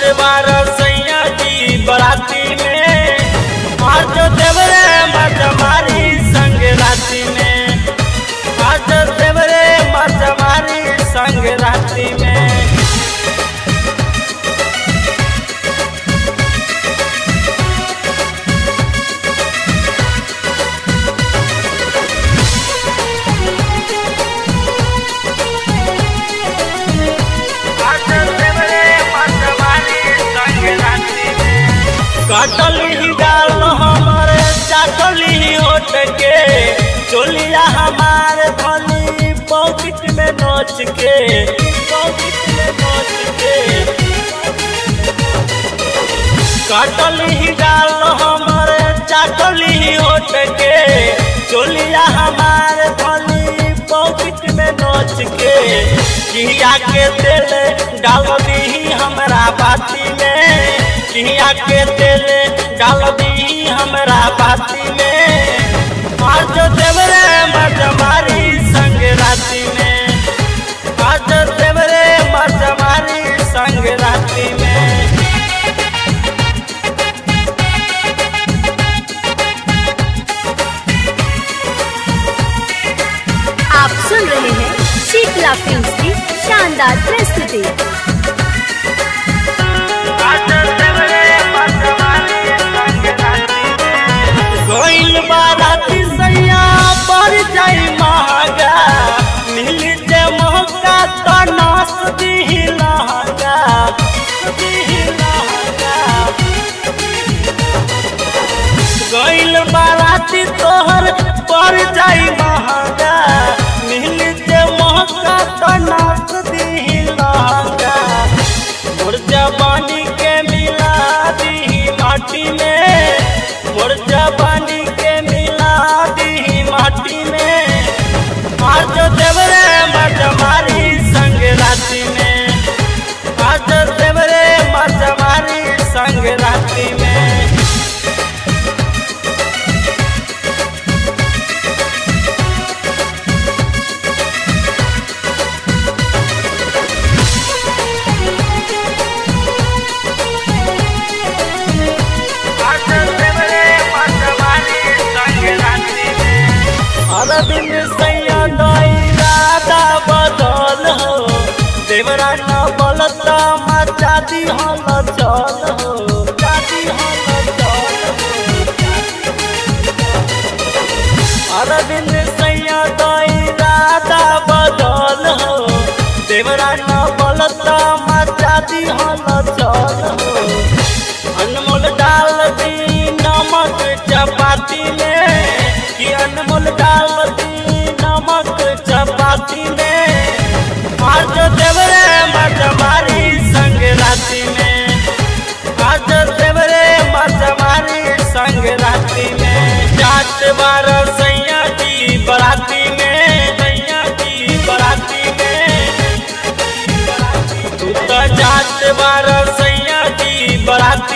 बार सैया जी बराती में आज देवरे मजमारी संग राती में आज देवरे मजमारी संग राती में काटल ही गाल हमारे चाटल ही होट के चोलिया हमारे धनी पॉकेट में नोच के काटल ही गाल हमारे चाटल ही होट के चोलिया हमारे धनी पॉकेट में नोच के किया के दिल डाल दी हमरा बाती में किया के दिल डाल दी हमरा बाती में आज देवरे मजमारी संग राती में आज देवरे मजमारी संग राती में। आप सुन रहे हैं शीतला फिल्म्स की शानदार प्रस्तुति। गोइल बाराती सैया पर जाई महंगा मिल जे मौका तो नास दी लहंगा गोइल बाराती तोहर पर जाई महंगा मिल जे मौका तो नास दी लहंगा मोर जवानी के मिला दी माटी में मोर जवानी के मिला दी माटी में आज देवरे मजमारी संग राती में आज देवरे मजमारी संग राती में। दिन सैया दादा बदल हो देवरा न बलता मचा दी हल चल हो हर दिन सैया दादा बदल हो देवरा न बलता मचा दी हल चल हो अनमोल डाल दी नमक चपाती में कि अनमोल डाल दी नमक चपाती में आज देवरे मजमारी संग राती में आज देवरे मजमारी संग राती में। जाट बार सैया जी बराती में सैया जी बराती में तू तो जाट बार सैया जी बराती